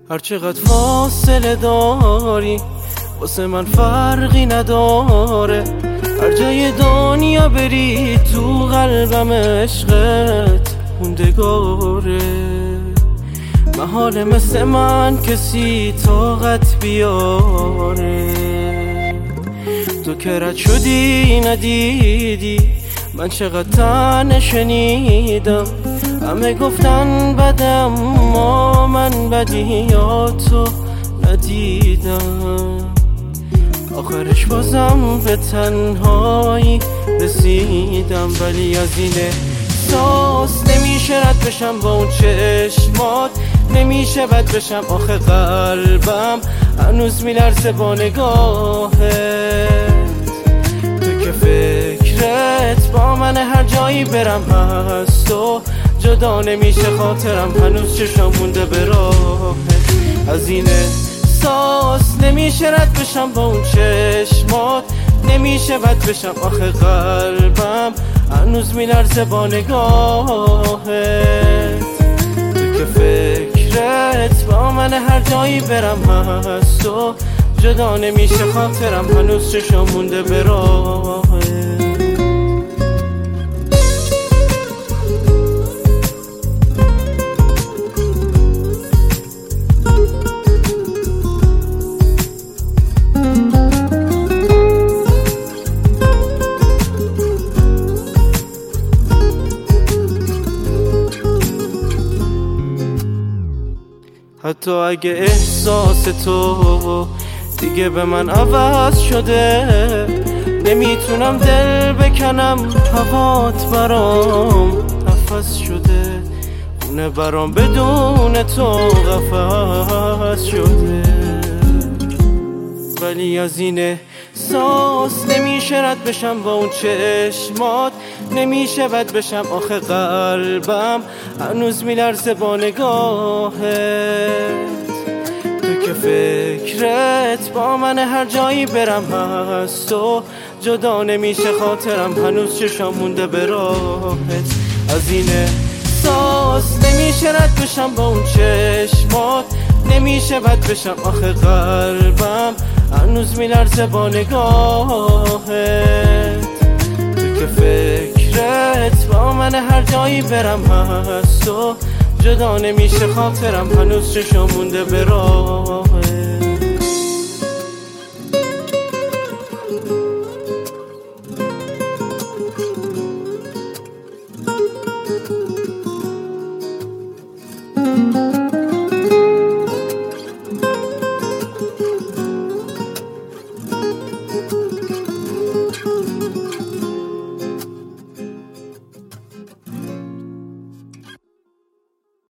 هر چقدر فاصله داری واسه من فرقی نداره، هر جای دنیا بری تو قلبم عشقت موندگاره. محاله مثل من کسی طاقت بیاره، تو که رد شدی ندیدی من چقدر تنه شنیدم. همه گفتن بدم ما من بدیاتو ندیدم، آخرش بازم به تنهایی رسیدم. ولی از این احساس نمیشه رد بشم با اون چشمات، نمیشه بد بشم آخه قلبم هنوز میلرزه با نگاهت. تو که فکرت با من هر جایی برم هست و جدا نمیشه خاطرم هنوز چشم مونده به راهت. از این احساس نمیشه رد بشم با اون چشمات، نمیشه بد بشم آخه قلبم هنوز میلرزه با نگاهت. تو که فکرت با من هر جایی برم هست و جدا نمیشه خاطرم هنوز چشم مونده به راهت. حتی اگه احساس تو دیگه به من عوض شده، نمیتونم دل بکنم هوات برام نفس شده، خونه برام بدون تو قفس شده. ولی از این احساس نمیشه رد بشم با اون چشمات، نمیشه بد بشم آخه قلبم هنوز میلرزه با نگاهت. تو که فکرت با من هر جایی برم هست و جدا نمیشه خاطرم هنوز چشم مونده به راهت. از این احساس نمیشه رد بشم با اون چشمات، نمیشه بد بشم آخه قلبم هنوز میلرزه با نگاهت. تو که فکرت با من هر جایی برم هست و جدا نمیشه خاطرم هنوز چشم مونده به راهت.